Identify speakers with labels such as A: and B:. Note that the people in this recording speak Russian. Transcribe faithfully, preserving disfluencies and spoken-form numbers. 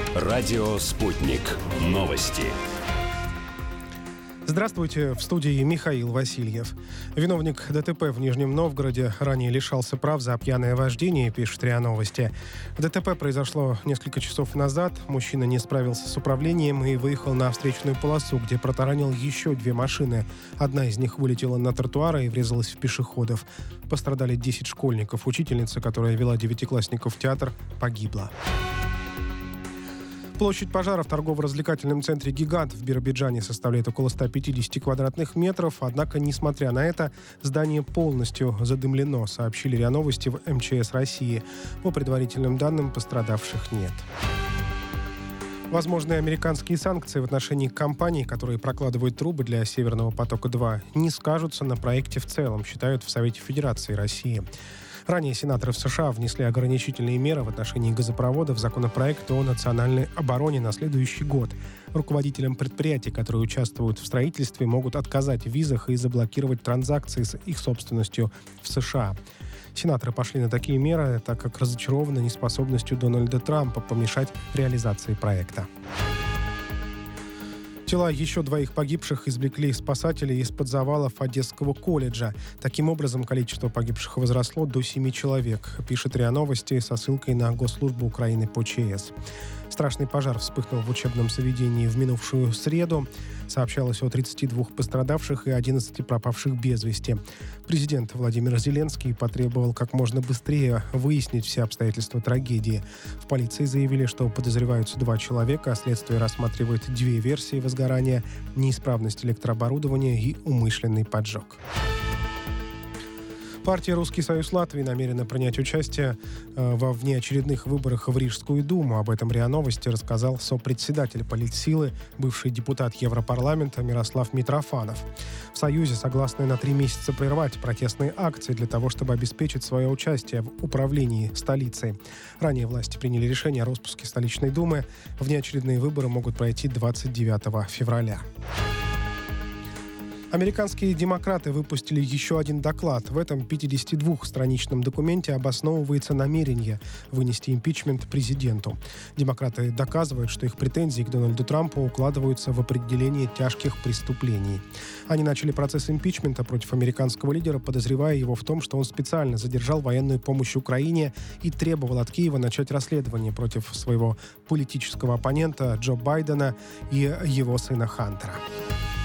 A: Радио «Спутник». Новости.
B: Здравствуйте, в студии Михаил Васильев. Виновник ДТП в Нижнем Новгороде ранее лишался прав за пьяное вождение, пишет РИА Новости. ДТП произошло несколько часов назад. Мужчина не справился с управлением и выехал на встречную полосу, где протаранил еще две машины. Одна из них вылетела на тротуар и врезалась в пешеходов. Пострадали десять школьников. Учительница, которая вела девятиклассников в театр, погибла. Площадь пожара в торгово-развлекательном центре «Гигант» в Биробиджане составляет около ста пятидесяти квадратных метров. Однако, несмотря на это, здание полностью задымлено, сообщили РИА Новости в эм че эс России. По предварительным данным, пострадавших нет. Возможные американские санкции в отношении компаний, которые прокладывают трубы для «Северного потока-два», не скажутся на проекте в целом, считают в Совете Федерации России. Ранее сенаторы в США внесли ограничительные меры в отношении газопровода в законопроект о национальной обороне на следующий год. Руководителям предприятий, которые участвуют в строительстве, могут отказать в визах и заблокировать транзакции с их собственностью в США. Сенаторы пошли на такие меры, так как разочарованы неспособностью Дональда Трампа помешать реализации проекта. Тела еще двоих погибших извлекли спасатели из-под завалов Одесского колледжа. Таким образом, количество погибших возросло до семи человек, пишет РИА Новости со ссылкой на Госслужбу Украины по ЧС. Страшный пожар вспыхнул в учебном заведении в минувшую среду. Сообщалось о тридцати двух пострадавших и одиннадцати пропавших без вести. Президент Владимир Зеленский потребовал как можно быстрее выяснить все обстоятельства трагедии. В полиции заявили, что подозреваются два человека, а следствие рассматривает две версии возгорания: неисправность электрооборудования и умышленный поджог. Партия «Русский союз Латвии» намерена принять участие э, во внеочередных выборах в Рижскую думу. Об этом РИА Новости рассказал сопредседатель политсилы, бывший депутат Европарламента Мирослав Митрофанов. В Союзе согласны на три месяца прервать протестные акции для того, чтобы обеспечить свое участие в управлении столицей. Ранее власти приняли решение о распуске столичной думы. Внеочередные выборы могут пройти двадцать девятого февраля. Американские демократы выпустили еще один доклад. В этом пятидесятидвухстраничном документе обосновывается намерение вынести импичмент президенту. Демократы доказывают, что их претензии к Дональду Трампу укладываются в определение тяжких преступлений. Они начали процесс импичмента против американского лидера, подозревая его в том, что он специально задержал военную помощь Украине и требовал от Киева начать расследование против своего политического оппонента Джо Байдена и его сына Хантера.